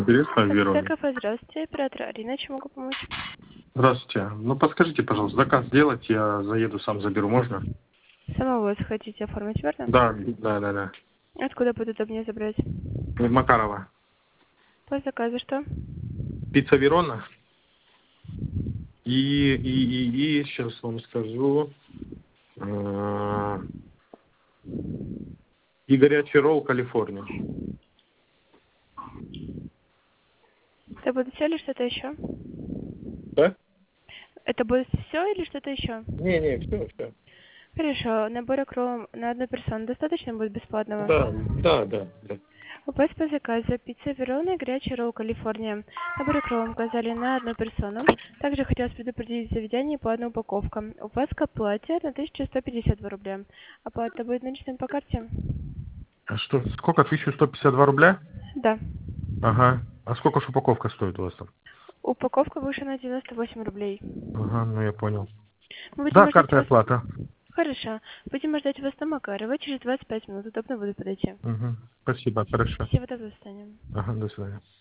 Интересно, Веруня. Кафе, здравствуйте, оператор Арина, чем могу помочь? Здравствуйте. Ну, подскажите, пожалуйста, заказ сделать, я заеду, сам заберу, можно? Самовоз хотите оформить, верно? Да. Откуда будет удобнее забрать? Из Макарова. По заказу что? Пицца Верона. И сейчас вам скажу. И горячий ролл Калифорния. Это будет все или что-то еще? Да? Это будет все или что-то еще? Не, все. Хорошо, набора кром на одну персону достаточно будет бесплатного? Да. У вас по заказу пицца Верона и горячий ролл Калифорния. Набор кром указали на одну персону. Также хотелось предупредить заведение по одной упаковка. У вас к оплате на 1152 рубля. Оплата будет наличными по карте? А что, сколько? 1152 рубля? Да. Ага. А сколько ж упаковка стоит у вас там? Упаковка выше на 98 рублей. Ага, ну я понял. Мы будем Да, ждать карта вас... оплата. Хорошо. Будем ждать вас на Макарова. Через 25 минут удобно будет подойти. Угу. Спасибо, хорошо. Всего доброго, до свидания. Ага, до свидания.